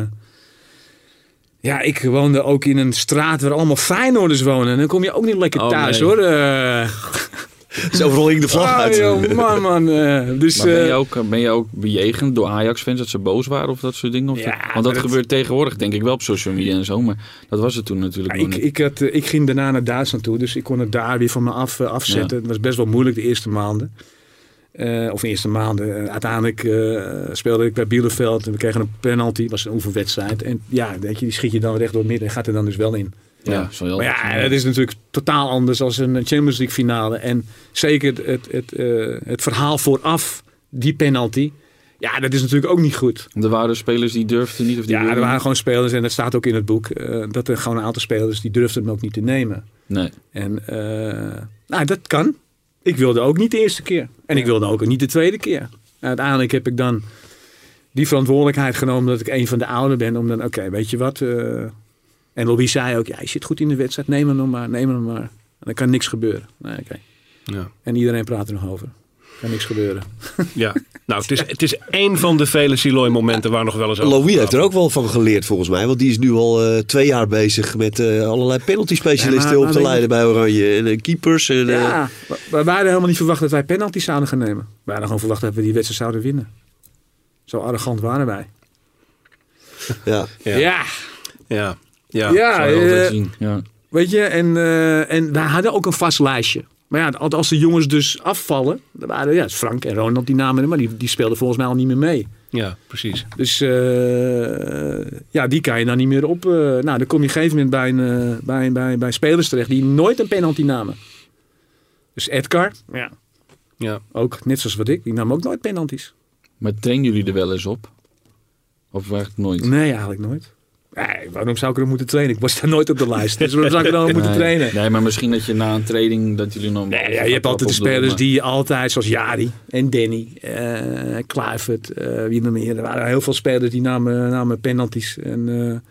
ik woonde ook in een straat waar allemaal Feyenoorders wonen. En dan kom je ook niet lekker thuis hoor. Dus overal hing de vlag uit. Joh, man. Dus, maar ben je ook bejegend door Ajax-fans dat ze boos waren of dat soort dingen? Want dat gebeurt tegenwoordig denk ik wel op social media en zo. Maar dat was het toen natuurlijk nog niet. Ik ging daarna naar Duitsland toe. Dus ik kon het daar weer van me afzetten. Ja. Het was best wel moeilijk de eerste maanden. Uiteindelijk speelde ik bij Bielefeld en we kregen een penalty. Het was een oefenwedstrijd. En die schiet je dan recht door het midden en gaat er dan dus wel in. Het is natuurlijk totaal anders dan een Champions League finale. En zeker het verhaal vooraf, die penalty. Ja, dat is natuurlijk ook niet goed. Er waren spelers die durfden niet? Of die er waren gewoon spelers, en dat staat ook in het boek, dat er gewoon een aantal spelers die durfden hem ook niet te nemen. Nee. En dat kan. Ik wilde ook niet de eerste keer. En ik wilde ook niet de tweede keer. Uiteindelijk heb ik dan die verantwoordelijkheid genomen dat ik een van de ouderen ben. Om dan, weet je wat... En Louis zei ook, je zit goed in de wedstrijd. Neem hem maar. En dan kan niks gebeuren. Nee, ja. En iedereen praat er nog over. Kan niks gebeuren. Ja, nou het is één van de vele Siloy momenten waar nog wel eens over. Louis heeft er ook wel van geleerd volgens mij. Want die is nu al 2 jaar bezig met allerlei penalty specialisten op te leiden bij Oranje. En keepers. En, we waren helemaal niet verwacht dat wij penalties zouden gaan nemen. We waren gewoon verwacht dat we die wedstrijd zouden winnen. Zo arrogant waren wij. Ja. Weet je, en wij hadden ook een vast lijstje. Maar als de jongens dus afvallen, dan waren Frank en Ronald die namen, maar die speelden volgens mij al niet meer mee. Ja, precies. Dus die kan je dan niet meer op. Dan kom je op een gegeven moment bij spelers terecht die nooit een penalty namen. Dus Edgar, ook net zoals die nam ook nooit penalties. Maar trainen jullie er wel eens op? Of eigenlijk nooit? Nee, eigenlijk nooit. Waarom zou ik er moeten trainen? Ik was daar nooit op de lijst. Dus waarom zou ik dan moeten trainen? Nee, maar misschien dat je na een training dat jullie nog... je hebt altijd de spelers die altijd, zoals Jari en Danny, Kluivert, wie nog meer. Er waren heel veel spelers die namen penalties. En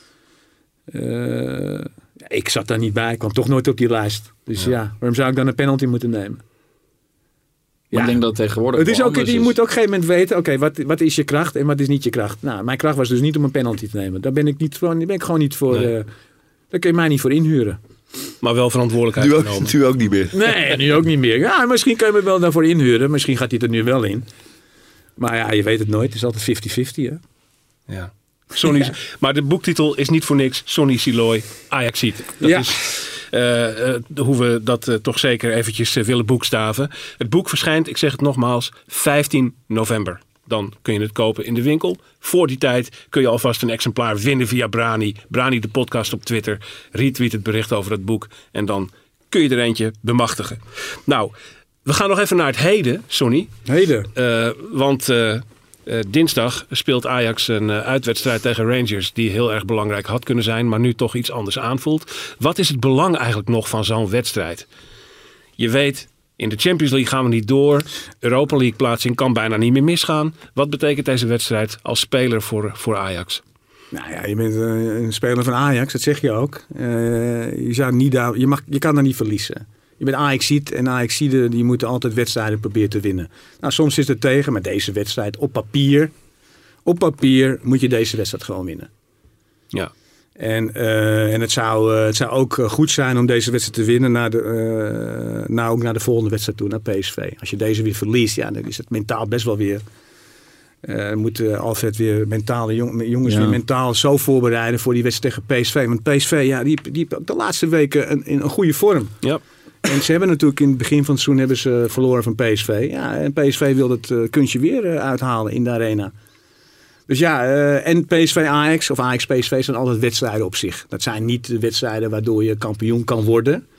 ik zat daar niet bij. Ik kwam toch nooit op die lijst. Dus waarom zou ik dan een penalty moeten nemen? Maar ik denk dat tegenwoordig het is ook, je moet ook op een gegeven moment weten, wat is je kracht en wat is niet je kracht. Nou, mijn kracht was dus niet om een penalty te nemen. Daar ben ik gewoon niet voor. Daar kun je mij niet voor inhuren. Maar wel verantwoordelijkheid genomen. Nu ook niet meer. Nee, nu ook niet meer. Ja, misschien kun je me wel daarvoor inhuren. Misschien gaat hij er nu wel in. Maar ja, je weet het nooit. Het is altijd 50-50, hè? Ja. Maar de boektitel is niet voor niks. Sonny Siloy, Ajaxiet. Dat is hoe we dat toch zeker eventjes willen boekstaven. Het boek verschijnt, ik zeg het nogmaals, 15 november. Dan kun je het kopen in de winkel. Voor die tijd kun je alvast een exemplaar winnen via Brani. Brani de podcast op Twitter. Retweet het bericht over het boek. En dan kun je er eentje bemachtigen. Nou, we gaan nog even naar het heden, Sonny. Heden. Want dinsdag speelt Ajax een uitwedstrijd tegen Rangers. Die heel erg belangrijk had kunnen zijn. Maar nu toch iets anders aanvoelt. Wat is het belang eigenlijk nog van zo'n wedstrijd? Je weet, in de Champions League gaan we niet door. Europa League plaatsing kan bijna niet meer misgaan. Wat betekent deze wedstrijd als speler voor Ajax? Nou ja, je bent een speler van Ajax, dat zeg je ook. Je kan daar niet verliezen. Je bent Ajaxiet en Ajaxiden die moeten altijd wedstrijden proberen te winnen. Nou, soms is het tegen, maar deze wedstrijd op papier moet je deze wedstrijd gewoon winnen. Ja. En het zou ook goed zijn om deze wedstrijd te winnen ook naar de volgende wedstrijd toe, naar PSV. Als je deze weer verliest, ja, dan is het mentaal best wel weer... moet Alfred weer mentaal, de jongens weer mentaal zo voorbereiden voor die wedstrijd tegen PSV. Want PSV, ja, die de laatste weken in een goede vorm. Ja. En ze hebben natuurlijk in het begin van het seizoen verloren van PSV. Ja, en PSV wil het kunstje weer uithalen in de arena. Dus ja, en PSV-Ajax of Ajax-PSV zijn altijd wedstrijden op zich. Dat zijn niet de wedstrijden waardoor je kampioen kan worden.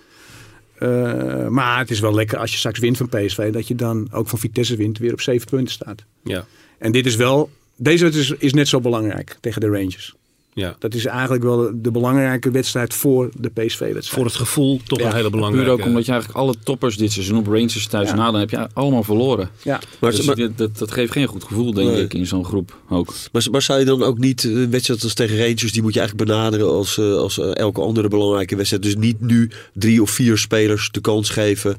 Maar het is wel lekker als je straks wint van PSV, dat je dan ook van Vitesse wint, weer op 7 punten staat. Ja. En deze is net zo belangrijk tegen de Rangers. Ja. Dat is eigenlijk wel de belangrijke wedstrijd voor de PSV-wedstrijd. Voor het gevoel toch een hele belangrijke. Puur ook omdat je eigenlijk alle toppers dit seizoen op Rangers thuis dan heb je allemaal verloren. Ja. Dat geeft geen goed gevoel, denk ik, in zo'n groep ook. Maar zou je dan ook niet een wedstrijd als tegen Rangers, die moet je eigenlijk benaderen als elke andere belangrijke wedstrijd. Dus niet nu 3 of 4 spelers de kans geven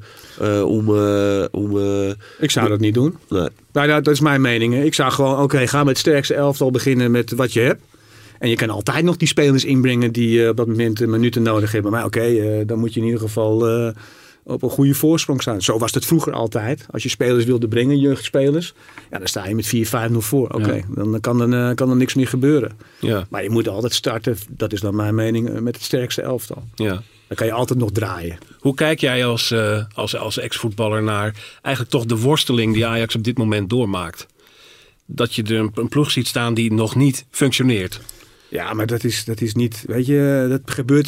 om... Ik zou dat niet doen. Nee. Nou, dat is mijn mening. Ik zou gewoon, ga met het sterkste elftal beginnen met wat je hebt. En je kan altijd nog die spelers inbrengen die op dat moment minuten nodig hebben. Maar dan moet je in ieder geval op een goede voorsprong staan. Zo was het vroeger altijd. Als je spelers wilde brengen, jeugdspelers, dan sta je met 4-5-0 voor. Dan kan er niks meer gebeuren. Ja. Maar je moet altijd starten, dat is dan mijn mening, met het sterkste elftal. Ja. Dan kan je altijd nog draaien. Hoe kijk jij als ex-voetballer naar eigenlijk toch de worsteling die Ajax op dit moment doormaakt? Dat je er een ploeg ziet staan die nog niet functioneert. Ja, maar dat is niet... Weet je, dat gebeurt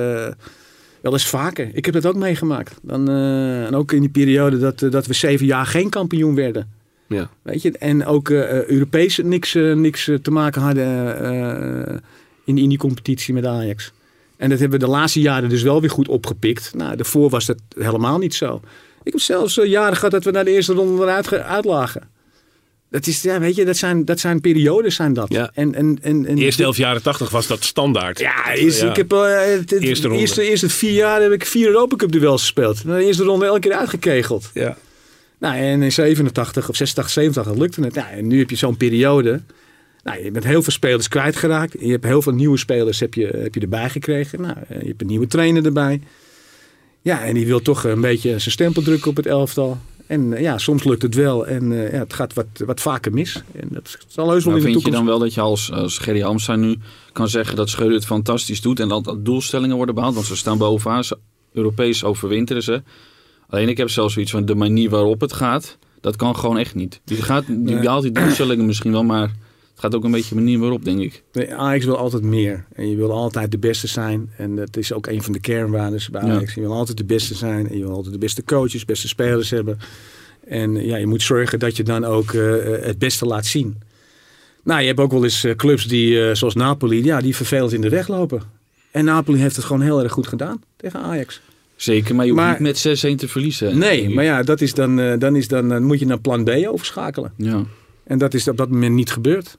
wel eens vaker. Ik heb dat ook meegemaakt. En ook in die periode dat we 7 jaar geen kampioen werden. Ja. Weet je, en ook Europees niks te maken hadden in die competitie met Ajax. En dat hebben we de laatste jaren dus wel weer goed opgepikt. Nou, daarvoor was dat helemaal niet zo. Ik heb zelfs jaren gehad dat we naar de eerste ronde eruit uitlagen. Dat is, ja, weet je, dat zijn periodes zijn dat. Ja. En eerste 11 jaren 80 was dat standaard. Ja, ik heb de eerste 4 jaar heb ik 4 Europa Cup duels gespeeld. De eerste ronde elke keer uitgekegeld. Ja. Nou, en in 87 of 86, 87 lukte het. Ja, en nu heb je zo'n periode. Nou, je bent heel veel spelers kwijtgeraakt. Je hebt heel veel nieuwe spelers heb je erbij gekregen. Nou, je hebt een nieuwe trainer erbij. Ja, en die wil toch een beetje zijn stempel drukken op het elftal. En soms lukt het wel en het gaat wat vaker mis. En dat zal heus wel in de toekomst. Vind je dan wel dat je als Gerry Hamstra nu kan zeggen dat Schreuder het fantastisch doet en dat doelstellingen worden behaald? Want ze staan bovenaan, Europees overwinteren ze. Alleen ik heb zelfs zoiets van de manier waarop het gaat, dat kan gewoon echt niet. Die behaalt die doelstellingen misschien wel, maar het gaat ook een beetje de manier waarop, denk ik. Nee, Ajax wil altijd meer. En je wil altijd de beste zijn. En dat is ook een van de kernwaarden bij Ajax. Ja. Je wil altijd de beste zijn. En je wil altijd de beste coaches, beste spelers hebben. En je moet zorgen dat je dan ook het beste laat zien. Nou, je hebt ook wel eens clubs die, zoals Napoli, die vervelend in de weg lopen. En Napoli heeft het gewoon heel erg goed gedaan tegen Ajax. Zeker, maar je hoeft niet met 6-1 te verliezen. Nee, maar ja, dat is dan moet je naar plan B overschakelen. Ja. En dat is op dat moment niet gebeurd.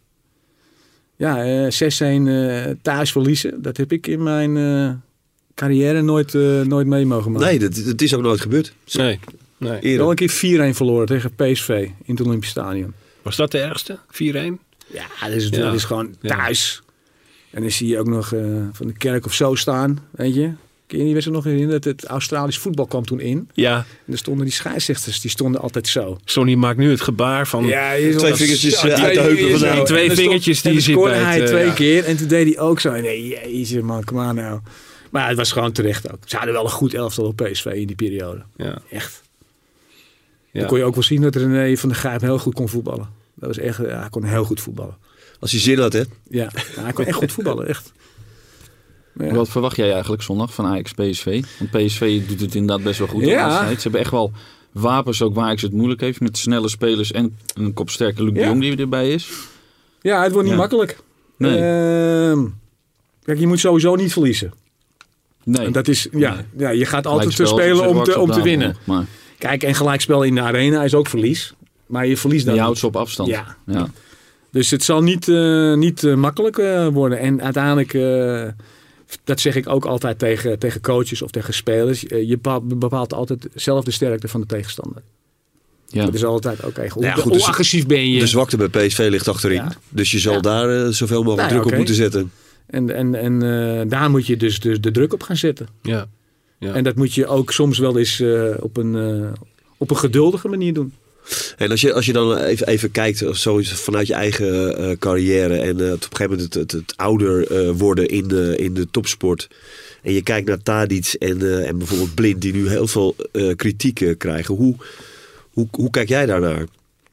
Ja, 6-1 thuis verliezen, dat heb ik in mijn carrière nooit mee mogen maken. Nee, dat is ook nooit gebeurd. Nee. Wel een keer 4-1 verloren tegen PSV in het Olympisch Stadion. Was dat de ergste? 4-1? Ja, dat is gewoon thuis. En dan zie je ook nog Van de Kerk of zo staan, weet je. Kun je er nog herinneren dat het Australisch voetbal kwam toen in? Ja. En er stonden die scheidsrechters, die stonden altijd zo. Sonny maakt nu het gebaar van... Ja, 2 vingertjes uit de heupen vandaan. Die 2 vingertjes die je ziet bij hij 2 keer en toen deed hij ook zo. Nee, jezus man, kom aan nou. Maar het was gewoon terecht ook. Ze hadden wel een goed elftal op PSV in die periode. Ja. Echt. Ja. Dan kon je ook wel zien dat René van der Gijp heel goed kon voetballen. Dat was echt, hij kon heel goed voetballen. Als hij zin had, hè? Ja, hij kon echt goed voetballen, echt. Ja. Wat verwacht jij eigenlijk zondag van Ajax PSV? Want PSV doet het inderdaad best wel goed. Ja. Ze hebben echt wel wapens ook waar Ajax het moeilijk heeft. Met snelle spelers en een kopsterke Luc de Jong die erbij is. Ja, het wordt niet makkelijk. Nee. Kijk, je moet sowieso niet verliezen. Nee. En dat is, ja, je gaat altijd spelen om te winnen. Maar. Kijk, en gelijkspel in de arena is ook verlies. Maar je verliest dan. Je houdt ze op afstand. Ja. Dus het zal niet makkelijk worden. En uiteindelijk, dat zeg ik ook altijd tegen coaches of tegen spelers. Je bepaalt altijd zelf de sterkte van de tegenstander. Ja. Dat is altijd oké. Hoe agressief ben je? De zwakte bij PSV ligt achterin. Ja. Dus je zal daar zoveel mogelijk druk op moeten zetten. En daar moet je dus de druk op gaan zetten. Ja. Ja. En dat moet je ook soms wel eens op een geduldige manier doen. En als je dan even kijkt zo vanuit je eigen carrière en op een gegeven moment het ouder worden in de topsport. En je kijkt naar Tadic en bijvoorbeeld Blind die nu heel veel kritiek krijgen. Hoe kijk jij daarnaar?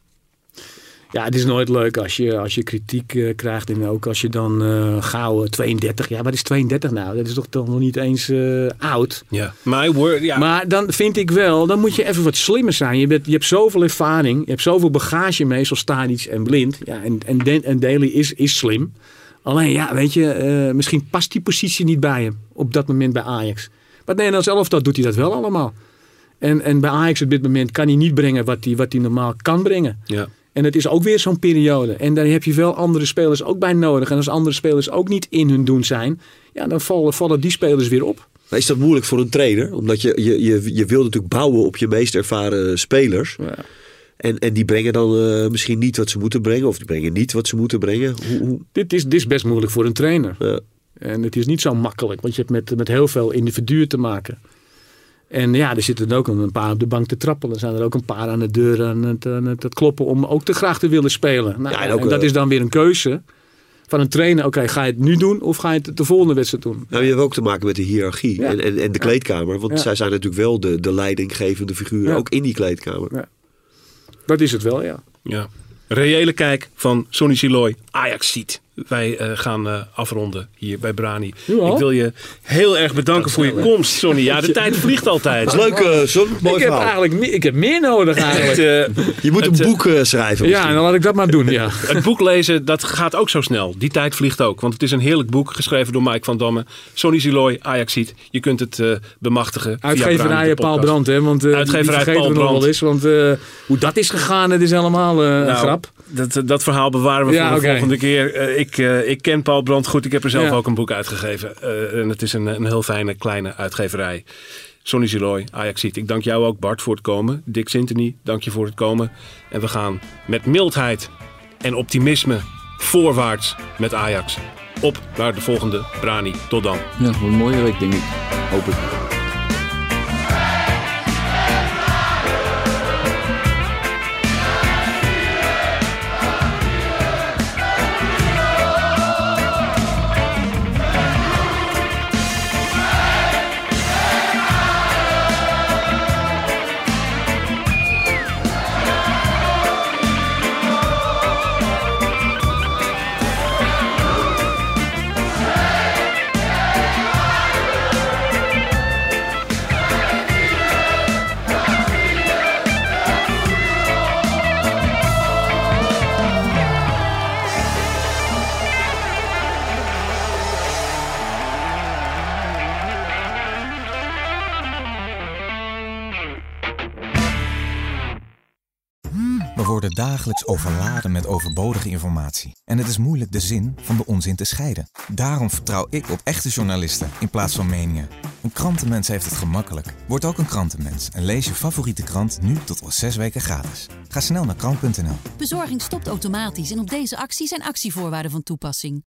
Ja, het is nooit leuk als je kritiek krijgt. En ook als je dan gauw 32... Ja, wat is 32 nou? Dat is toch nog niet eens oud? Ja. Maar dan vind ik wel... Dan moet je even wat slimmer zijn. Je hebt zoveel ervaring. Je hebt zoveel bagage mee. Zoals Tadic en Blind. Ja, en Daly is slim. Alleen, ja, weet je... misschien past die positie niet bij hem. Op dat moment bij Ajax. Maar het Nederlands elftal doet hij dat wel allemaal. En bij Ajax op dit moment kan hij niet brengen wat hij normaal kan brengen. Ja. En het is ook weer zo'n periode. En daar heb je wel andere spelers ook bij nodig. En als andere spelers ook niet in hun doen zijn... ja, dan vallen die spelers weer op. Maar is dat moeilijk voor een trainer? Omdat je wil natuurlijk bouwen op je meest ervaren spelers. Ja. En die brengen dan misschien niet wat ze moeten brengen. Of die brengen niet wat ze moeten brengen. Dit is best moeilijk voor een trainer. Ja. En het is niet zo makkelijk. Want je hebt met heel veel individuen te maken. En ja, er zitten ook een paar op de bank te trappelen. Er zijn er ook een paar aan de deur aan het kloppen om ook te graag te willen spelen. Nou, en dat is dan weer een keuze van een trainer. Oké, ga je het nu doen of ga je het de volgende wedstrijd doen? Nou, je hebt ook te maken met de hiërarchie en de kleedkamer. Want zij zijn natuurlijk wel de leidinggevende figuren, ook in die kleedkamer. Ja. Dat is het wel, ja. Reële kijk van Sonny Siloy, Ajax ziet. Wij gaan afronden hier bij Brani. Ik wil je heel erg bedanken voor je komst, Sonny. Ja, de tijd vliegt altijd. Dat is leuk, Son. Mooi verhaal. Ik heb meer nodig eigenlijk. Je moet een boek schrijven. Ja, en dan laat ik dat maar doen, ja. Het boek lezen, dat gaat ook zo snel. Die tijd vliegt ook. Want het is een heerlijk boek, geschreven door Mike van Damme. Sonny Siloy, Ajax ziet. Je kunt het bemachtigen. Uitgeverij Paul Brandt, hè. Want Uitgeverij Paul Brandt. Want hoe dat is gegaan, het is helemaal een grap. Dat verhaal bewaren we voor de volgende keer. Ik ken Paul Brandt goed. Ik heb er zelf ook een boek uitgegeven. En het is een heel fijne kleine uitgeverij. Sonny Siloy, Ajax ziet. Ik dank jou ook, Bart, voor het komen. Dick Sintony, dank je voor het komen. En we gaan met mildheid en optimisme voorwaarts met Ajax. Op naar de volgende Brani. Tot dan. Ja, wat een mooie week, denk ik. Hoop ik. We worden dagelijks overladen met overbodige informatie. En het is moeilijk de zin van de onzin te scheiden. Daarom vertrouw ik op echte journalisten in plaats van meningen. Een krantenmens heeft het gemakkelijk. Word ook een krantenmens en lees je favoriete krant nu tot al 6 weken gratis. Ga snel naar krant.nl. Bezorging stopt automatisch en op deze actie zijn actievoorwaarden van toepassing.